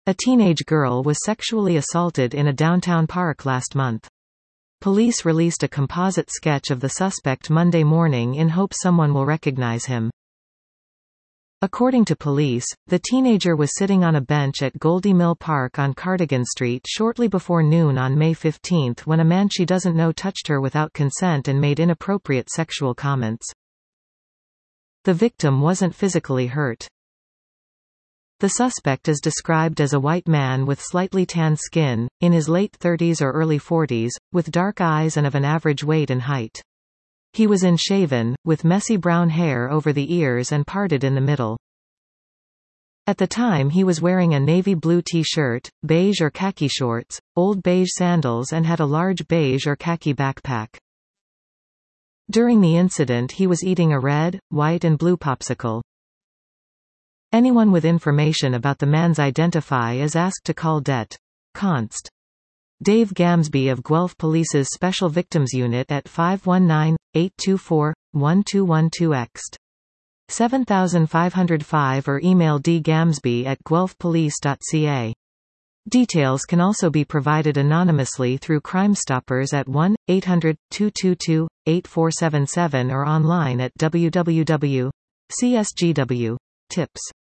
A teenage girl was sexually assaulted in a downtown park last month. Police released a composite sketch of the suspect Monday morning in hope someone will recognize him. According to police, the teenager was sitting on a bench at Goldie Mill Park on Cardigan Street shortly before noon on May 15 when a man she doesn't know touched her without consent and made inappropriate sexual comments. The victim wasn't physically hurt. The suspect is described as a white man with slightly tanned skin, in his late 30s or early 40s, with dark eyes and of an average weight and height. He was unshaven, with messy brown hair over the ears and parted in the middle. At the time he was wearing a navy blue t-shirt, beige or khaki shorts, old beige sandals and had a large beige or khaki backpack. During the incident he was eating a red, white and blue popsicle. Anyone with information about the man's identify is asked to call Det. Const. Dave Gamsby of Guelph Police's Special Victims Unit at 519-824-1212-ext. 7505 or email dgamsby@guelphpolice.ca. Details can also be provided anonymously through Crime Stoppers at 1-800-222-8477 or online at www.csgw.tips.